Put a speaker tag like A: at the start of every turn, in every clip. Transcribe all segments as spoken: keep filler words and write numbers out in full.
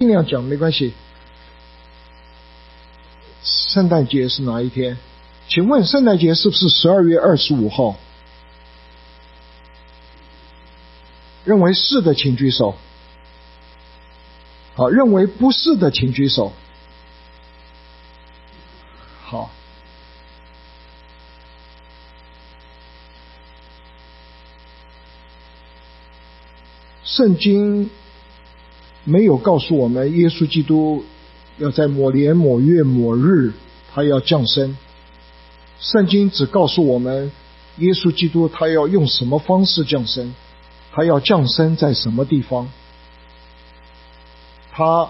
A: 尽量讲没关系。圣诞节是哪一天？请问圣诞节是不是十二月二十五号？认为是的请举手。好，认为不是的请举手。好，圣经没有告诉我们耶稣基督要在某年某月某日他要降生，圣经只告诉我们耶稣基督他要用什么方式降生，他要降生在什么地方。他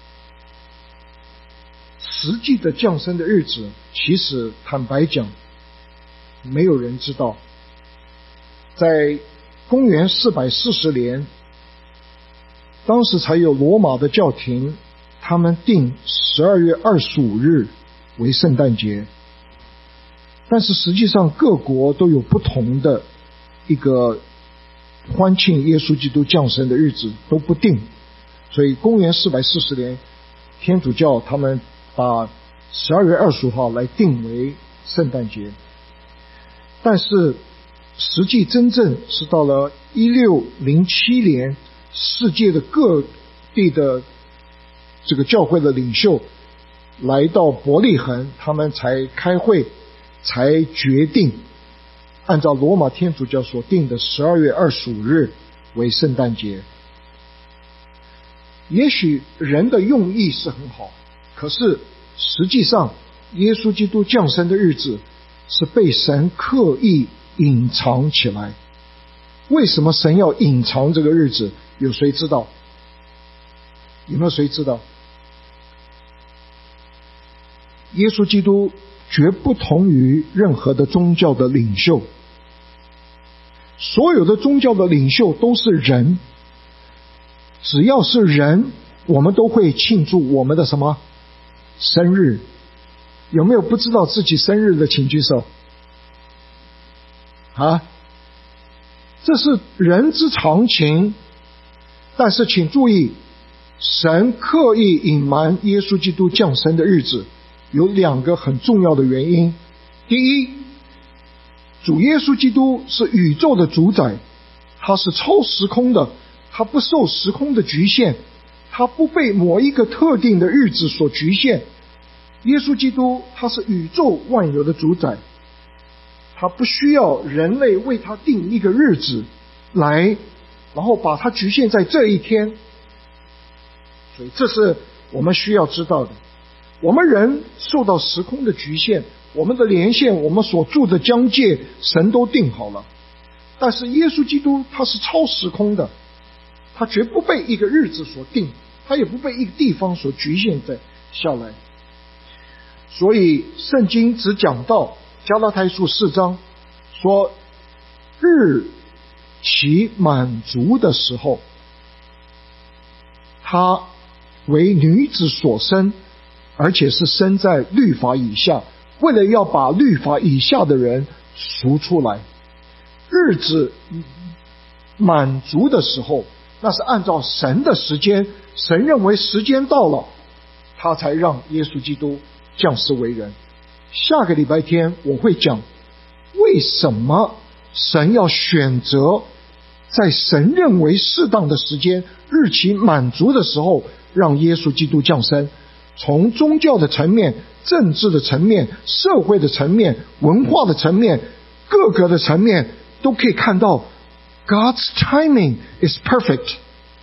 A: 实际的降生的日子，其实坦白讲没有人知道。在公元四百四十年，当时才有罗马的教廷，他们定十二月二十五日为圣诞节，但是实际上各国都有不同的一个欢庆耶稣基督降生的日子，都不定。所以公元四百四十年，天主教他们把十二月二十五号来定为圣诞节，但是实际真正是到了一六零七年，世界的各地的这个教会的领袖来到伯利恒，他们才开会，才决定按照罗马天主教所定的十二月二十五日为圣诞节。也许人的用意是很好，可是实际上耶稣基督降生的日子是被神刻意隐藏起来。为什么神要隐藏这个日子？有谁知道？有没有谁知道？耶稣基督绝不同于任何的宗教的领袖，所有的宗教的领袖都是人，只要是人，我们都会庆祝我们的什么生日。有没有不知道自己生日的请举手啊？这是人之常情，但是请注意，神刻意隐瞒耶稣基督降生的日子有两个很重要的原因。第一，主耶稣基督是宇宙的主宰，他是超时空的，他不受时空的局限，他不被某一个特定的日子所局限。耶稣基督他是宇宙万有的主宰，他不需要人类为他定一个日子来，然后把它局限在这一天。所以这是我们需要知道的。我们人受到时空的局限，我们的连线，我们所住的疆界，神都定好了。但是耶稣基督他是超时空的，他绝不被一个日子所定，他也不被一个地方所局限在下来。所以圣经只讲到加拉太书四章说，日期满足的时候，他为女子所生，而且是生在律法以下，为了要把律法以下的人赎出来。日子满足的时候，那是按照神的时间，神认为时间到了，他才让耶稣基督降世为人。下个礼拜天我会讲为什么神要选择在神认为适当的时间，日期满足的时候让耶稣基督降生。从宗教的层面、政治的层面、社会的层面、文化的层面、各个的层面都可以看到 God's timing is perfect。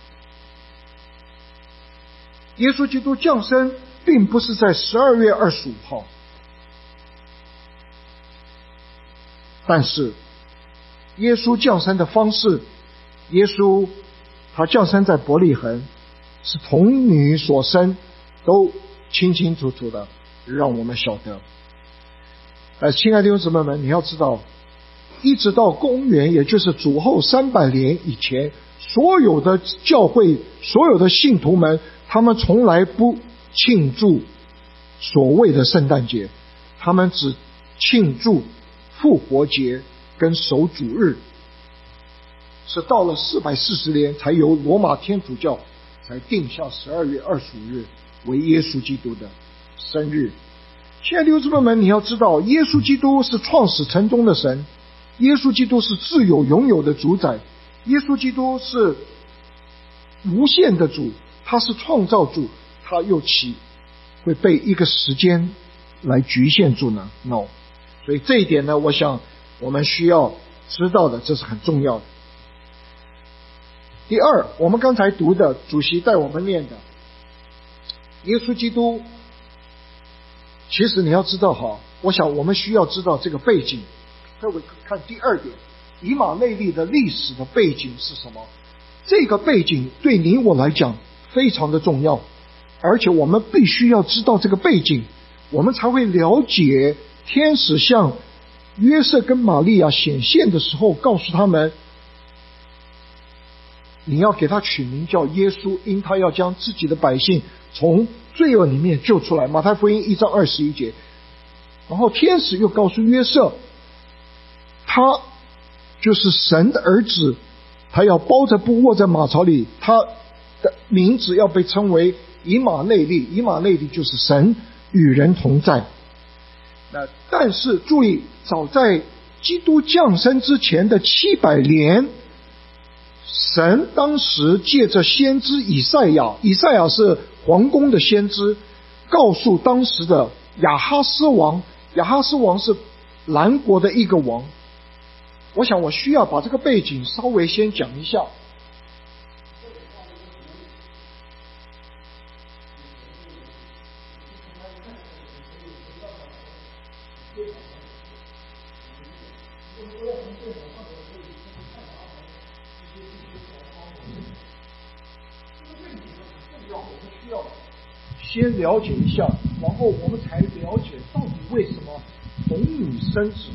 A: 耶稣基督降生并不是在十二月二十五号，但是耶稣降生的方式，耶稣他降生在伯利恒，是童女所生，都清清楚楚的让我们晓得。呃，亲爱的弟兄姊妹们，你要知道，一直到公元也就是主后三百年以前，所有的教会，所有的信徒们，他们从来不庆祝所谓的圣诞节，他们只庆祝复活节跟守主日。是到了四百四十年才由罗马天主教才定下十二月二十五日为耶稣基督的生日。亲爱的弟兄姊妹们，你要知道，耶稣基督是创始成终的神，耶稣基督是自有永有的主宰，耶稣基督是无限的主，他是创造主，他又岂会被一个时间来局限住呢？ No。 所以这一点呢，我想我们需要知道的，这是很重要的。第二，我们刚才读的主席带我们念的耶稣基督，其实你要知道哈，我想我们需要知道这个背景。各位看第二点，以马内利的历史的背景是什么？这个背景对你我来讲非常的重要，而且我们必须要知道这个背景，我们才会了解天使向约瑟跟玛利亚显现的时候告诉他们，你要给他取名叫耶稣，因他要将自己的百姓从罪恶里面救出来。马太福音一章二十一节。然后天使又告诉约瑟，他就是神的儿子，他要包着布卧在马槽里，他的名字要被称为以马内利。以马内利就是神与人同在。那但是注意，早在基督降生之前的七百年，神当时借着先知以赛亚，以赛亚是皇宫的先知，告诉当时的亚哈斯王，亚哈斯王是南国的一个王。我想我需要把这个背景稍微先讲一下。先了解一下，然后我们才了解到底为什么童女生子。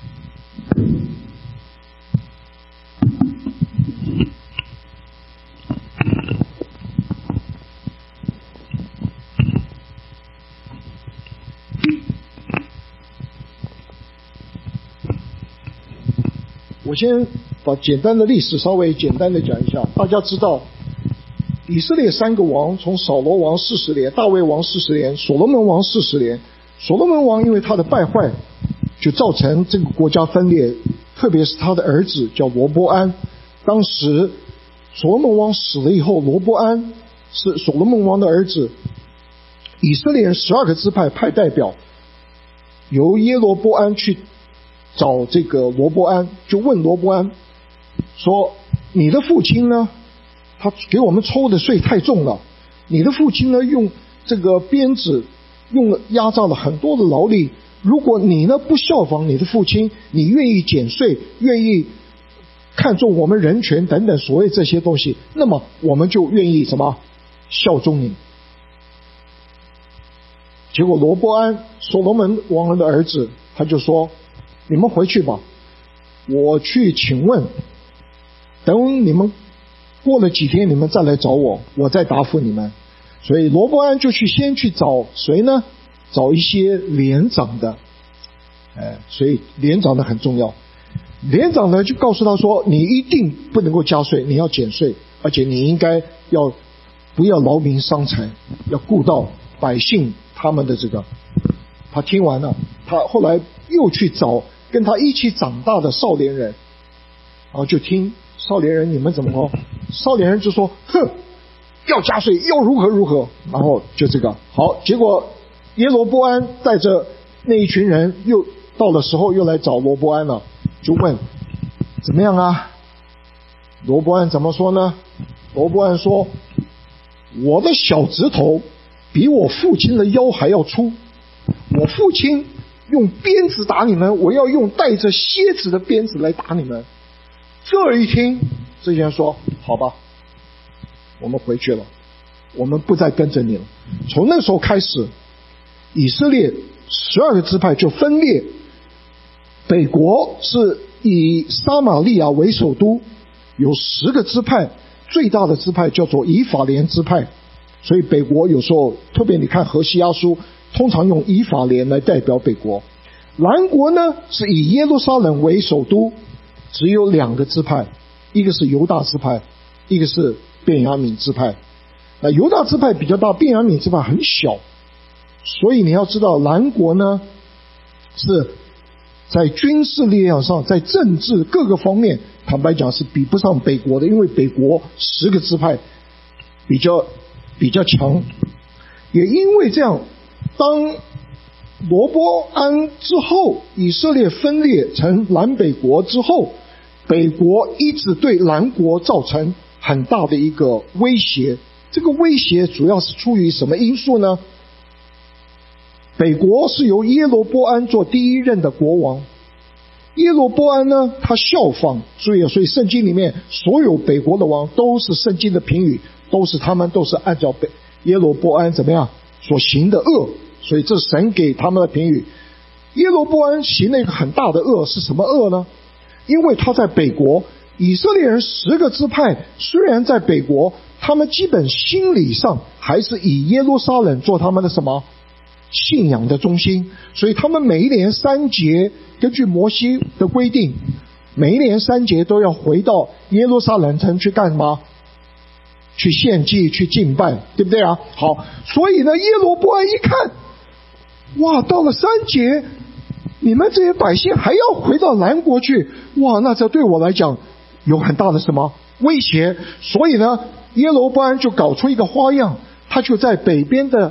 A: 我先把简单的历史稍微简单的讲一下。大家知道以色列三个王，从扫罗王四十年，大卫王四十年，所罗门王四十年。所罗门王因为他的败坏，就造成这个国家分裂，特别是他的儿子叫罗波安。当时所罗门王死了以后，罗波安是所罗门王的儿子，以色列人十二个支派派代表，由耶罗波安去找这个罗波安，就问罗波安说，你的父亲呢，他给我们抽的税太重了，你的父亲呢用这个鞭子用了压榨了很多的劳力，如果你呢不效仿你的父亲，你愿意减税，愿意看重我们人权等等所谓这些东西，那么我们就愿意什么效忠你。结果罗波安所罗门王的儿子，他就说，你们回去吧，我去请问，等你们过了几天你们再来找我，我再答复你们。所以罗波安就去先去找谁呢？找一些连长的，哎，所以连长的很重要。连长呢就告诉他说，你一定不能够加税，你要减税，而且你应该要不要劳民伤财，要顾到百姓他们的这个。他听完了，他后来又去找跟他一起长大的少年人，然后就听少年人你们怎么说？少年人就说，哼，要加税，要如何如何，然后就这个好。结果耶罗波安带着那一群人又到了时候又来找罗波安了，就问怎么样啊？罗波安怎么说呢？罗波安说，我的小指头比我父亲的腰还要粗，我父亲用鞭子打你们，我要用带着蝎子的鞭子来打你们。这一听，这些人说，好吧，我们回去了，我们不再跟着你了。从那时候开始，以色列十二个支派就分裂，北国是以撒玛利亚为首都，有十个支派，最大的支派叫做以法莲支派。所以北国有时候，特别你看何西阿书，通常用以法莲来代表北国。南国呢是以耶路撒冷为首都，只有两个支派，一个是犹大支派，一个是便雅悯支派。 那犹大支派比较大，便雅悯支派很小，所以你要知道南国呢是在军事力量上，在政治各个方面，坦白讲是比不上北国的，因为北国十个支派比较比较强。也因为这样，当罗波安之后，以色列分裂成南北国之后，北国一直对南国造成很大的一个威胁。这个威胁主要是出于什么因素呢？北国是由耶罗波安做第一任的国王。耶罗波安呢，他效仿，所以所以圣经里面所有北国的王都是圣经的评语，都是他们都是按照北耶罗波安怎么样所行的恶，所以这是神给他们的评语。耶罗波安行了一个很大的恶，是什么恶呢？因为他在北国，以色列人十个支派虽然在北国，他们基本心理上还是以耶路撒冷做他们的什么信仰的中心，所以他们每一年三节，根据摩西的规定，每一年三节都要回到耶路撒冷城去干什么？去献祭，去敬拜，对不对啊？好，所以呢，耶罗波安一看，哇，到了三节，你们这些百姓还要回到南国去，哇，那这对我来讲有很大的什么威胁？所以呢，耶罗波安就搞出一个花样，他就在北边的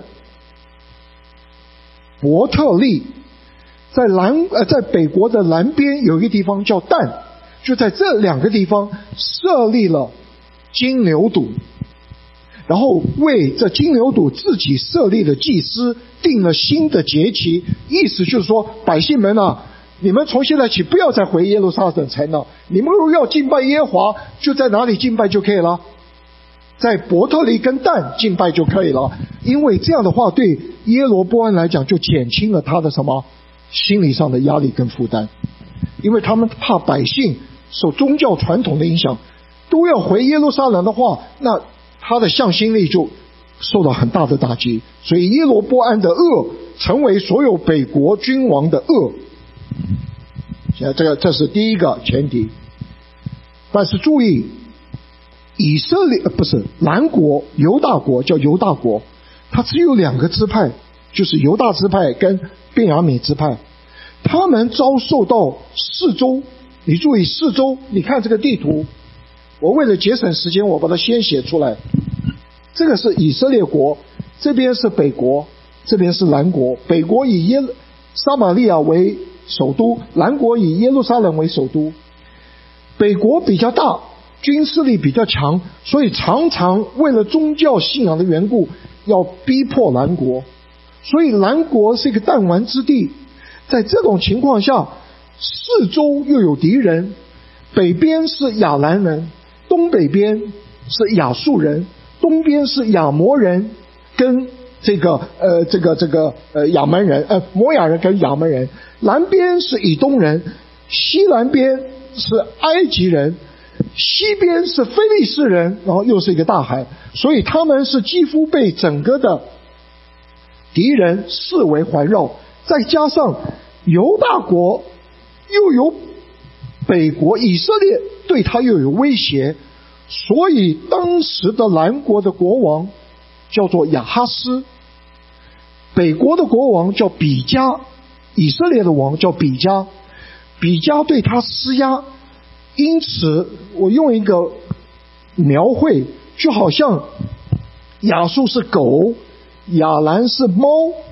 A: 伯特利，在南呃在北国的南边有一个地方叫但，就在这两个地方设立了金牛犊，然后为这金牛犊自己设立的祭司定了新的节期，意思就是说，百姓们啊，你们从现在起不要再回耶路撒冷城了，你们如果要敬拜耶和华，就在哪里敬拜就可以了，在伯特利跟但敬拜就可以了。因为这样的话，对耶罗波安来讲就减轻了他的什么心理上的压力跟负担，因为他们怕百姓受宗教传统的影响，都要回耶路撒冷的话，那他的向心力就受到很大的打击。所以耶罗波安的恶成为所有北国君王的恶。现在这个这是第一个前提。但是注意，以色列不是南国犹大国，叫犹大国，它只有两个支派，就是犹大支派跟便雅悯支派，他们遭受到四周。你注意四周，你看这个地图，我为了节省时间，我把它先写出来。这个是以色列国，这边是北国，这边是南国。北国以耶撒玛利亚为首都，南国以耶路撒冷为首都。北国比较大，军事力比较强，所以常常为了宗教信仰的缘故，要逼迫南国。所以南国是一个弹丸之地。在这种情况下，四周又有敌人，北边是亚兰人，东北边是亚述人，东边是亚摩人跟这个呃这个这个呃亚门人，呃摩亚人跟亚门人，南边是以东人，西南边是埃及人，西边是非利士人，然后又是一个大海，所以他们是几乎被整个的敌人视为环绕。再加上犹大国又有北国以色列对他又有威胁，所以当时的南国的国王叫做亚哈斯，北国的国王叫比加，以色列的王叫比加，比加对他施压。因此我用一个描绘，就好像亚述是狗，亚兰是猫，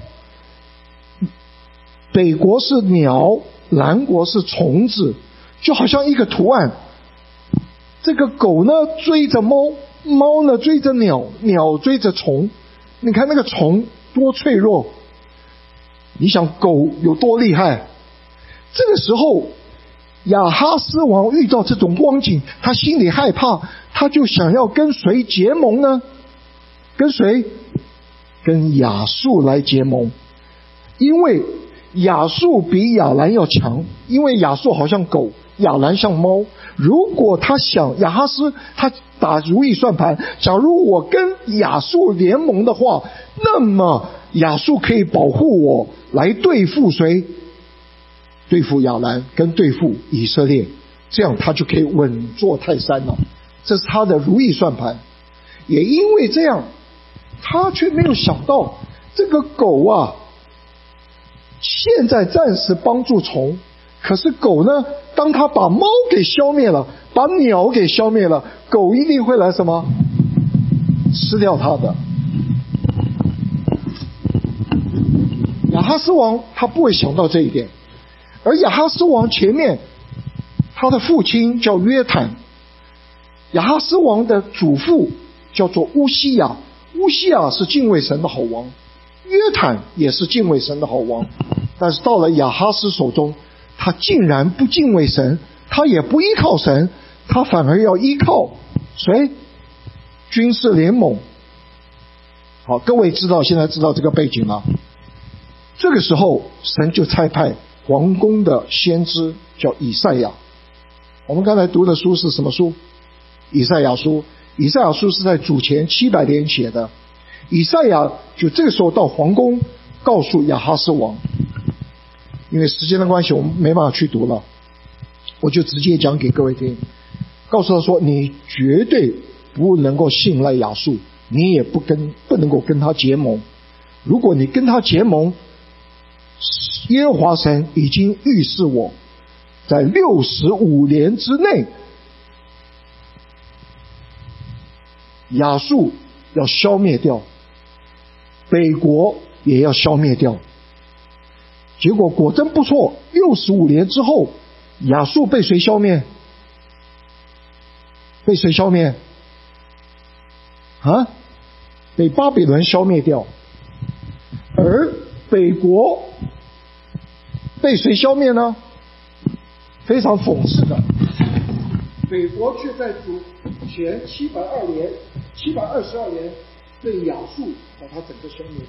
A: 北国是鸟，南国是虫子，就好像一个图案。这个狗呢追着猫，猫呢追着鸟，鸟追着虫。你看那个虫多脆弱，你想狗有多厉害？这个时候亚哈斯王遇到这种光景，他心里害怕，他就想要跟谁结盟呢？跟谁？跟亚述来结盟。因为亚述比亚兰要强，因为亚述好像狗，亚兰像猫。如果他想亚哈斯他打如意算盘，假如我跟亚述联盟的话，那么亚述可以保护我来对付谁？对付亚兰跟对付以色列，这样他就可以稳坐泰山了。这是他的如意算盘。也因为这样， 他却没有想到这个狗啊，现在暂时帮助虫，可是狗呢，当他把猫给消灭了，把鸟给消灭了，狗一定会来什么？吃掉它的。亚哈斯王他不会想到这一点，而亚哈斯王前面他的父亲叫约坦，亚哈斯王的祖父叫做乌西雅，乌西雅是敬畏神的好王，约坦也是敬畏神的好王，但是到了亚哈斯手中，他竟然不敬畏神，他也不依靠神，他反而要依靠谁？军事联盟。好，各位知道，现在知道这个背景了。这个时候神就差派皇宫的先知叫以赛亚。我们刚才读的书是什么书？以赛亚书。以赛亚书是在主前七百年写的。以赛亚就这个时候到皇宫告诉亚哈斯王，因为时间的关系我们没办法去读了，我就直接讲给各位听，告诉他说，你绝对不能够信赖亚述，你也不跟不能够跟他结盟，如果你跟他结盟，耶和华神已经预示我，在六十五年之内，亚述要消灭掉，北国也要消灭掉。结果果真不错，六十五年之后，亚述被谁消灭？被谁消灭？啊？被巴比伦消灭掉。而北国被谁消灭呢？非常讽刺的，北国却在主前七百二年、七百二十二年被亚述把它整个消灭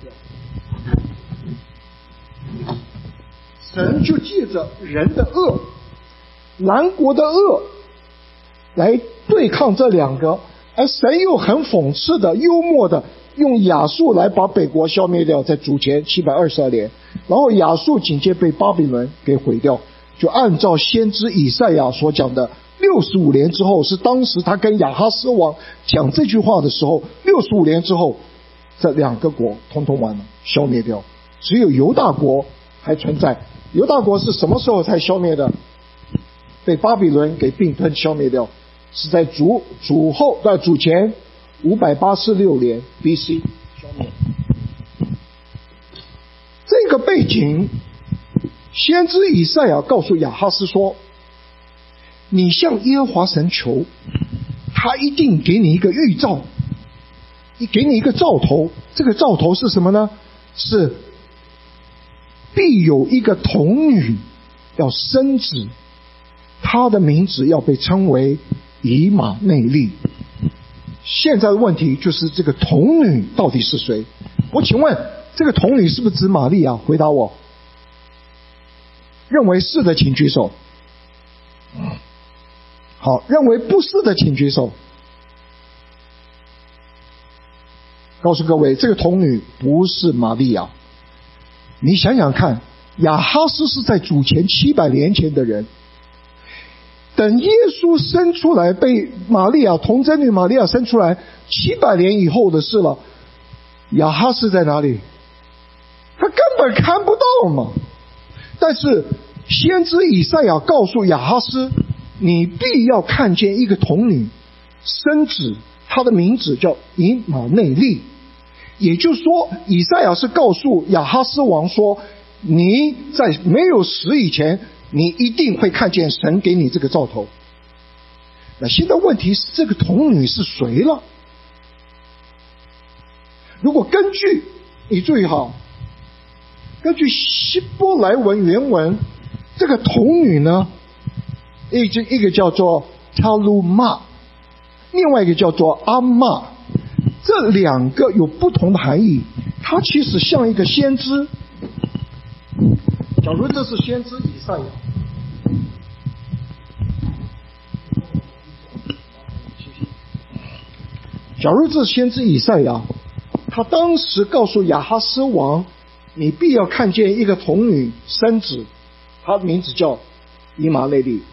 A: 掉。神就借着人的恶、南国的恶来对抗这两个，而神又很讽刺的、幽默的用亚述来把北国消灭掉，在主前七百二十二年，然后亚述紧接被巴比伦给毁掉。就按照先知以赛亚所讲的，六十五年之后，是当时他跟亚哈斯王讲这句话的时候，六十五年之后，这两个国统统完了，消灭掉，只有犹大国还存在。犹大国是什么时候才消灭的？被巴比伦给并吞消灭掉，是在主主后在主前五百八十六年 B C 消灭。这个背景，先知以赛亚告诉亚哈斯说，你向耶和华神求，他一定给你一个预兆，给你一个兆头。这个兆头是什么呢？是必有一个童女要生子，她的名字要被称为以马内利。现在的问题就是这个童女到底是谁？我请问这个童女是不是指玛利亚？回答我。认为是的请举手。好，认为不是的请举手。告诉各位，这个童女不是玛利亚。你想想看，亚哈斯是在主前七百年前的人，等耶稣生出来，被玛利亚童贞女玛利亚生出来，七百年以后的事了。亚哈斯在哪里？他根本看不到嘛。但是先知以赛亚告诉亚哈斯，你必要看见一个童女生子，她的名字叫以马内利。也就是说，以赛亚是告诉亚哈斯王说，你在没有死以前，你一定会看见神给你这个兆头。那现在问题是，这个童女是谁了？如果根据，你注意好，根据希伯来文原文，这个童女呢，一个一个叫做塔鲁玛，另外一个叫做阿玛，这两个有不同的含义。它其实像一个先知。假如这是先知以赛亚，假如这是先知以赛亚，他当时告诉亚哈斯王，你必要看见一个童女生子，她的名字叫以马内利。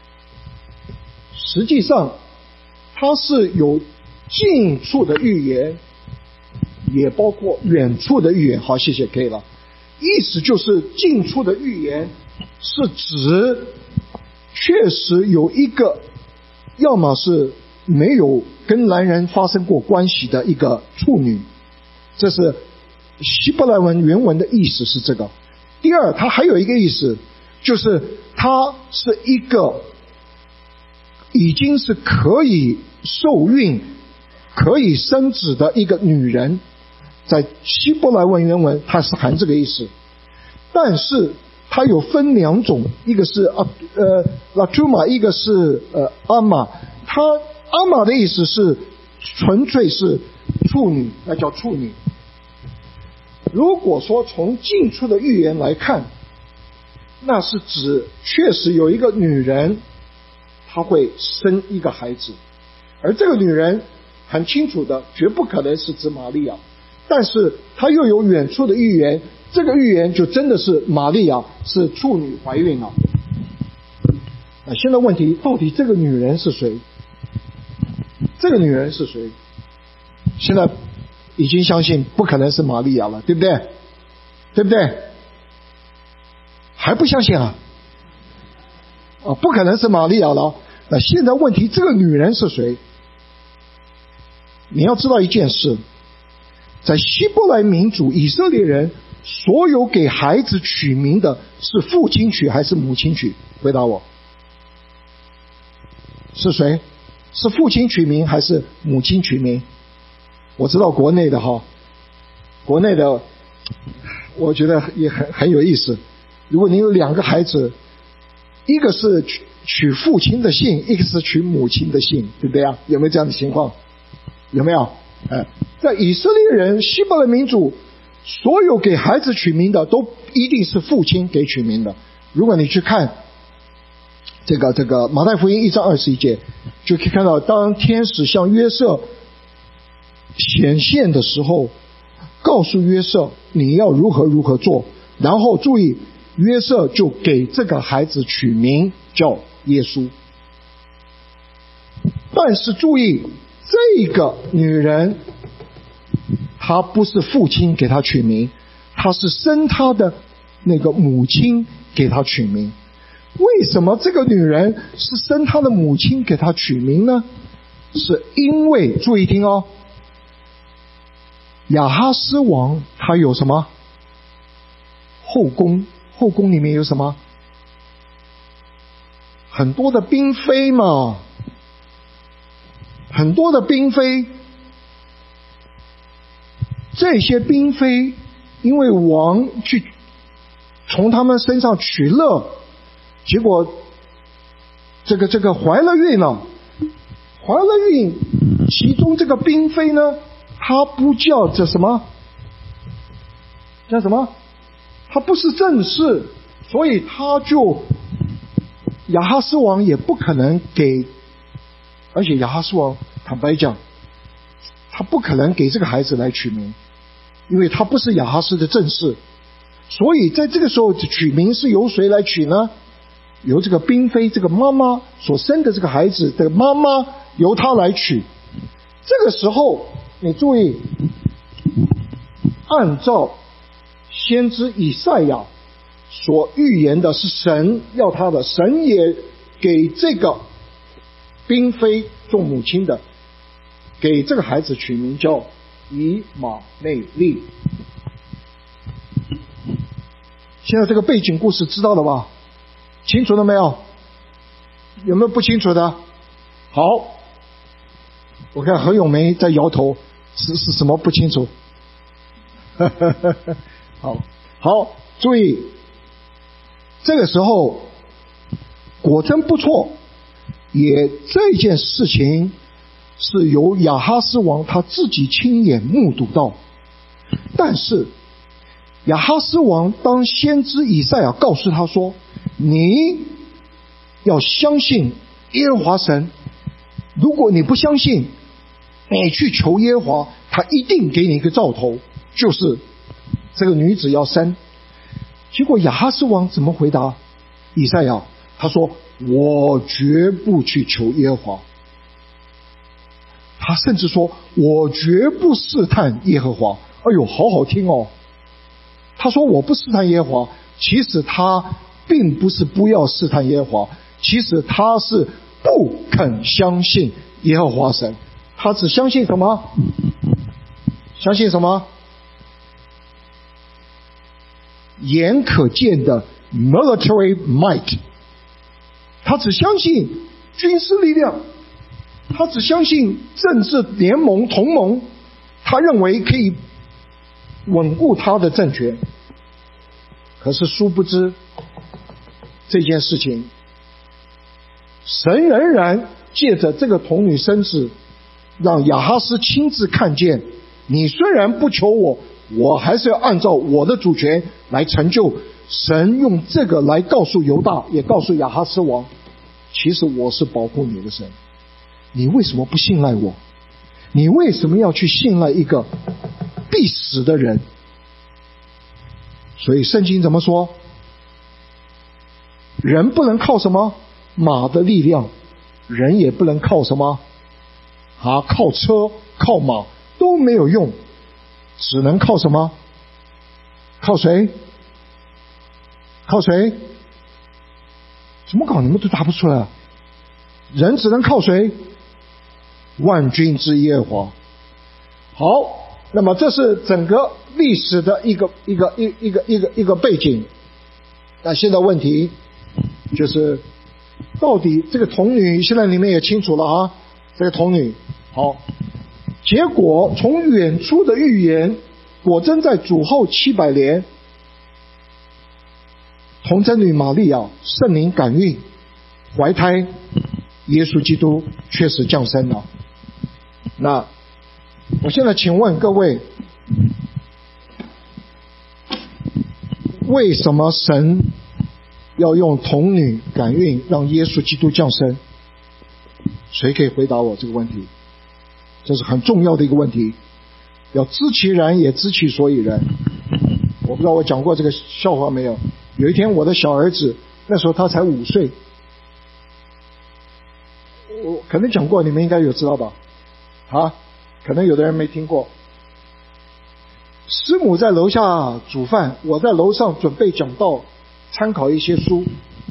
A: 实际上他是有近处的预言， 也包括远处的预言。好，谢谢，可以了。意思就是近处的预言是指确实有一个要么是没有跟男人发生过关系的一个处女，这是希伯来文原文的意思是这个。第二，它还有一个意思，就是她是一个已经是可以受孕可以生子的一个女人，在希伯来文原文它是含这个意思。但是它有分两种，一个是啊呃拉图玛，一个是呃阿玛。它阿玛的意思是纯粹是处女，那叫处女。如果说从近处的预言来看，那是指确实有一个女人她会生一个孩子，而这个女人很清楚的绝不可能是指玛利亚，但是她又有远处的预言，这个预言就真的是玛利亚是处女怀孕了。那现在问题，到底这个女人是谁？这个女人是谁？现在已经相信不可能是玛利亚了，对不对？对不对？还不相信啊？啊，不可能是玛利亚了。那现在问题，这个女人是谁？你要知道一件事，在希伯来民族以色列人，所有给孩子取名的是父亲取还是母亲取？回答我。是谁？是父亲取名还是母亲取名？我知道国内的哈，国内的我觉得也很很有意思。如果你有两个孩子，一个是取取父亲的姓，一个是取母亲的姓，对不对啊？有没有这样的情况？有没有？哎，在以色列人希伯来民族，所有给孩子取名的都一定是父亲给取名的。如果你去看这个这个马太福音一章二十一节，就可以看到，当天使向约瑟显现的时候，告诉约瑟你要如何如何做，然后注意，约瑟就给这个孩子取名叫耶稣。但是注意，这个女人她不是父亲给她取名，她是生她的那个母亲给她取名。为什么这个女人是生她的母亲给她取名呢？是因为注意听哦，亚哈斯王他有什么后宫？后宫里面有什么？很多的嫔妃嘛，很多的嫔妃。这些嫔妃因为王去从他们身上取乐，结果这个这个怀了孕了，怀了孕，其中这个嫔妃呢，她不叫这什么？叫什么？她不是正室，所以她就亚哈斯王也不可能给，而且亚哈斯王坦白讲，他不可能给这个孩子来取名，因为他不是亚哈斯的正室，所以在这个时候取名是由谁来取呢？由这个嫔妃这个妈妈所生的这个孩子的妈妈由她来取。这个时候你注意，按照先知以赛亚所预言的是神要他的，神也给这个嫔妃做母亲的，给这个孩子取名叫以马内利。现在这个背景故事知道了吧？清楚了没有？有没有不清楚的？好，我看何永梅在摇头，是是什么不清楚？好，好，注意，这个时候果真不错，也这件事情是由亚哈斯王他自己亲眼目睹到。但是亚哈斯王当先知以赛亚告诉他说，你要相信耶和华神，如果你不相信，你去求耶和华，他一定给你一个兆头，就是这个女子要生。结果亚哈斯王怎么回答以赛亚？他说，我绝不去求耶和华。 他甚至说我绝不试探耶和华。哎呦，好好听哦。他说我不试探耶和华，其实他并不是不要试探耶和华，其实他是不肯相信耶和华神。他只相信什么？相信什么？眼可见的 military might。 他只相信军事力量，他只相信政治联盟同盟，他认为可以稳固他的政权。可是殊不知这件事情，神仍然借着这个童女生子，让亚哈斯亲自看见，你虽然不求我，我还是要按照我的主权来成就。神用这个来告诉犹大，也告诉亚哈斯王，其实我是保护你的神，你为什么不信赖我？你为什么要去信赖一个必死的人？所以圣经怎么说？人不能靠什么？马的力量。人也不能靠什么？啊，靠车靠马都没有用，只能靠什么？靠谁？靠谁？怎么搞？你们都答不出来。人只能靠谁？万军之耶和华。好，那么这是整个历史的一个一个一一个一个一个背景。那现在问题就是，到底这个童女，现在你们也清楚了啊，这个童女。好，结果从远处的预言，果真在主后七百年，童贞女玛利亚圣灵感孕，怀胎，耶稣基督确实降生了。那我现在请问各位，为什么神要用童女感孕让耶稣基督降生？谁可以回答我这个问题？这是很重要的一个问题，要知其然也知其所以然。我不知道我讲过这个笑话没有。有一天我的小儿子，那时候他才五岁，我可能讲过，你们应该有知道吧？啊，可能有的人没听过。师母在楼下煮饭，我在楼上准备讲道，参考一些书。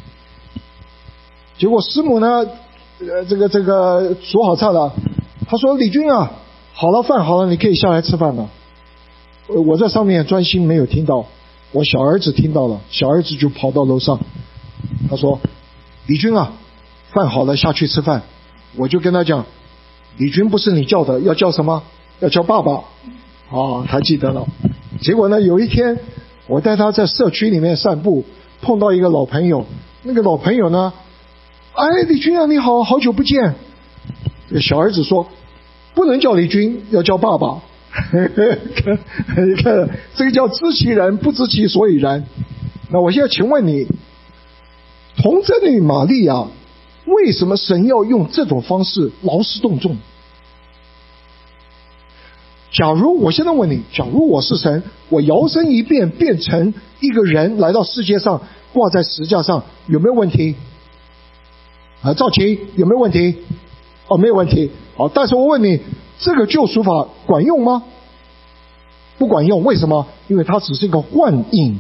A: 结果师母呢，呃，这个这个煮好菜了，他说：“李军啊，好了，饭好了，你可以下来吃饭了。”我在上面专心没有听到，我小儿子听到了，小儿子就跑到楼上，他说：“李军啊，饭好了，下去吃饭。”我就跟他讲：“李军不是你叫的，要叫什么？要叫爸爸。”啊，他记得了。结果呢，有一天我带他在社区里面散步，碰到一个老朋友。那个老朋友呢，哎，李军啊，你好，好久不见。这个小儿子说：“不能叫李军，要叫爸爸。”你看，这个叫知其然，不知其所以然。那我现在请问你，童贞女玛利亚，为什么神要用这种方式劳师动众？假如我现在问你，假如我是神，我摇身一变变成一个人来到世界上，挂在石架上，有没有问题？啊，赵琪有没有问题？哦，没有问题。好，但是我问你，这个救赎法管用吗？不管用。为什么？因为它只是一个幻影，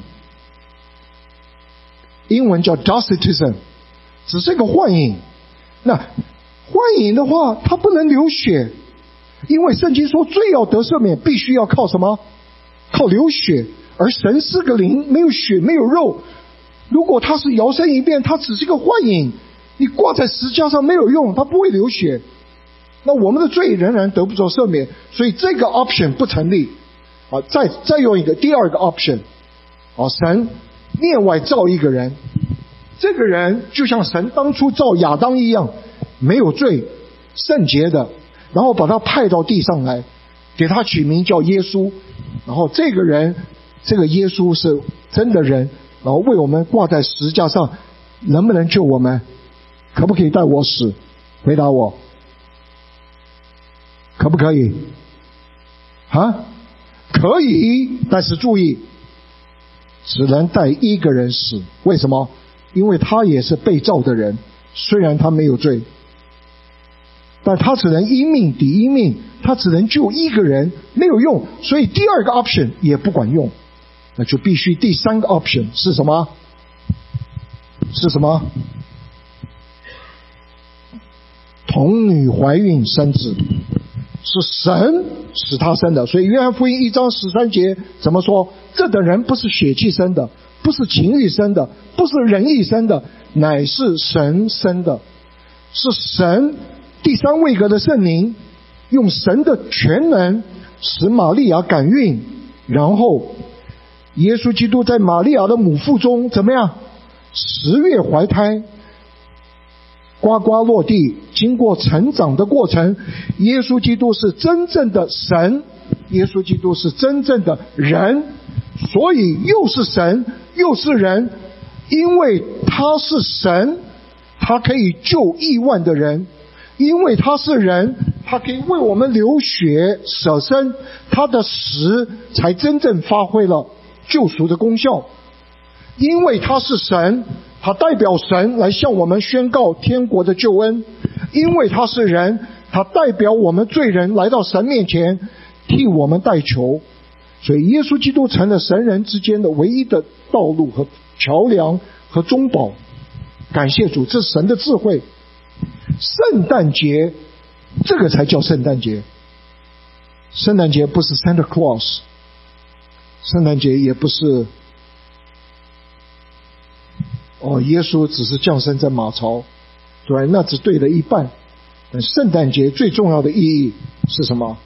A: 英文叫 Docetism， 只是一个幻影。那幻影的话，它不能流血，因为圣经说罪要得赦免，必须要靠什么？靠流血。而神是个灵，没有血，没有肉。如果它是摇身一变，它只是一个幻影，你挂在石架上没有用，它不会流血。那我们的罪仍然得不着赦免，所以这个 option 不成立。啊，再再用一个第二个 option， 啊，神另外造一个人，这个人就像神当初造亚当一样，没有罪，圣洁的，然后把他派到地上来，给他取名叫耶稣。然后这个人，这个耶稣是真的人，然后为我们挂在石架上，能不能救我们？可不可以带我死？回答我。可不可以？啊？可以，但是注意，只能带一个人死。为什么？因为他也是被造的人，虽然他没有罪。 但他只能一命抵一命，他只能救一个人，没有用，所以第二个 option 也不管用，那就必须第三个 option 是什么？是什么？童女怀孕生子，是神使他生的。所以约翰福音一章十三节怎么说？这等人不是血气生的，不是情欲生的，不是人意生的，乃是神生的。是神第三位格的圣灵用神的全能使玛利亚感孕，然后耶稣基督在玛利亚的母腹中怎么样？十月怀胎，呱呱落地，经过成长的过程。耶稣基督是真正的神，耶稣基督是真正的人，所以又是神又是人。因为他是神，他可以救亿万的人；因为他是人，他可以为我们流血舍身，他的死才真正发挥了救赎的功效。因为他是神，他代表神来向我们宣告天国的救恩；因为他是人，他代表我们罪人来到神面前替我们代求。所以耶稣基督成了神人之间的唯一的道路和桥梁和中保。感谢主，这是神的智慧。圣诞节，这个才叫圣诞节。圣诞节不是 Santa Claus， 圣诞节也不是哦，耶稣只是降生在马槽，对，那只对了一半。但圣诞节最重要的意义是什么？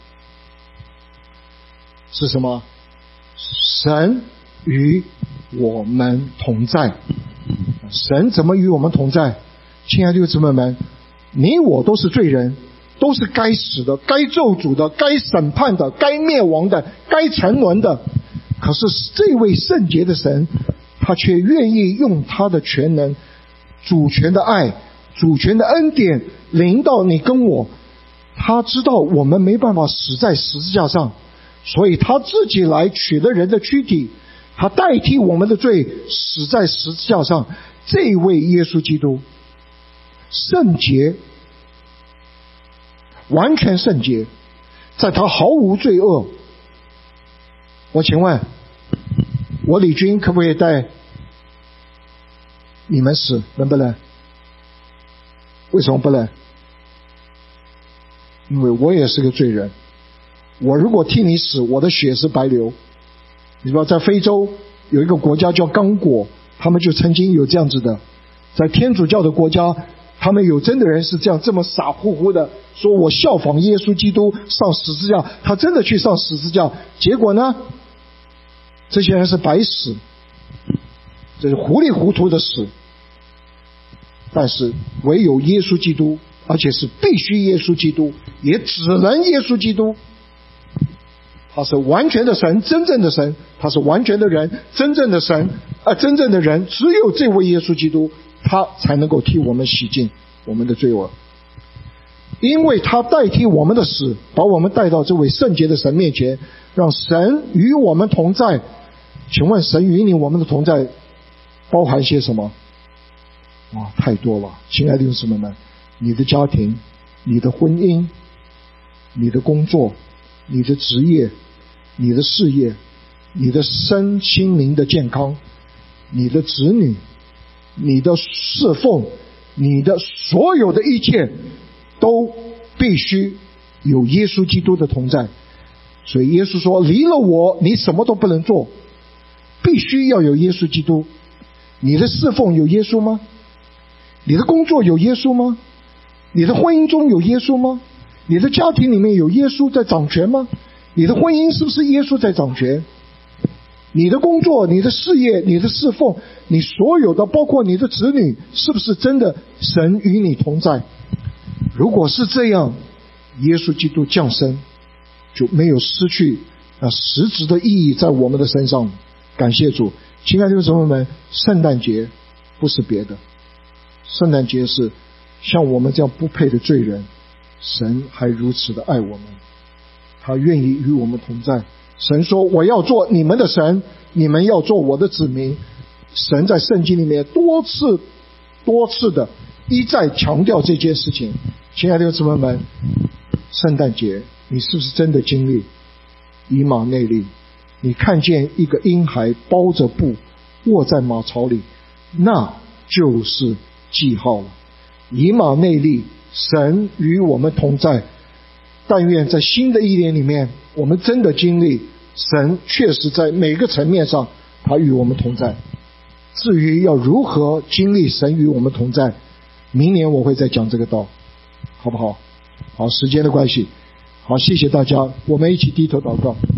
A: 是什么？神与我们同在。神怎么与我们同在？亲爱的弟兄姊妹们，你我都是罪人，都是该死的，该咒诅的，该审判的，该灭亡的，该沉沦的。可是这位圣洁的神，他却愿意用他的全能、主权的爱、主权的恩典临到你跟我。他知道我们没办法死在十字架上，所以他自己来取了人的躯体，他代替我们的罪死在十字架上。这位耶稣基督圣洁，完全圣洁，在他毫无罪恶。我请问，我李军可不可以带你们死？能不能？为什么不能？因为我也是个罪人，我如果替你死，我的血是白流。你知道在非洲有一个国家叫刚果，他们就曾经有这样子的，在天主教的国家，他们有真的人是这样这么傻乎乎的说，我效仿耶稣基督上十字架，他真的去上十字架，结果呢，这些人是白死，这是糊里糊涂的死。但是唯有耶稣基督，而且是必须耶稣基督，也只能耶稣基督。他是完全的神，真正的神；他是完全的人，真正的神，而真正的人只有这位耶稣基督，他才能够替我们洗净我们的罪恶。因为他代替我们的死，把我们带到这位圣洁的神面前，让神与我们同在。请问神与你我们的同在包含些什么？哇，太多了！亲爱的弟兄姊妹们，你的家庭、你的婚姻、你的工作、你的职业、你的事业、你的身心灵的健康、你的子女、你的侍奉、你的所有的一切，都必须有耶稣基督的同在。所以耶稣说，离了我你什么都不能做，必须要有耶稣基督。你的侍奉有耶稣吗？你的工作有耶稣吗？你的婚姻中有耶稣吗？你的家庭里面有耶稣在掌权吗？你的婚姻是不是耶稣在掌权？你的工作、你的事业、你的侍奉，你所有的包括你的子女，是不是真的神与你同在？如果是这样，耶稣基督降生就没有失去那实质的意义在我们的身上。感谢主。亲爱的弟兄姊妹们，圣诞节不是别的，圣诞节是像我们这样不配的罪人，神还如此的爱我们，他愿意与我们同在。神说，我要做你们的神，你们要做我的子民。神在圣经里面多次多次的一再强调这件事情。 亲爱的姊妹们，圣诞节你是不是真的经历以马内利？你看见一个婴孩包着布卧在马槽里，那就是记号了。以马内利，神与我们同在。但愿在新的一年里面，我们真的经历神确实在每个层面上他与我们同在。至于要如何经历神与我们同在，明年我会再讲这个道，好不好？好，时间的关系，好，谢谢大家，我们一起低头祷告。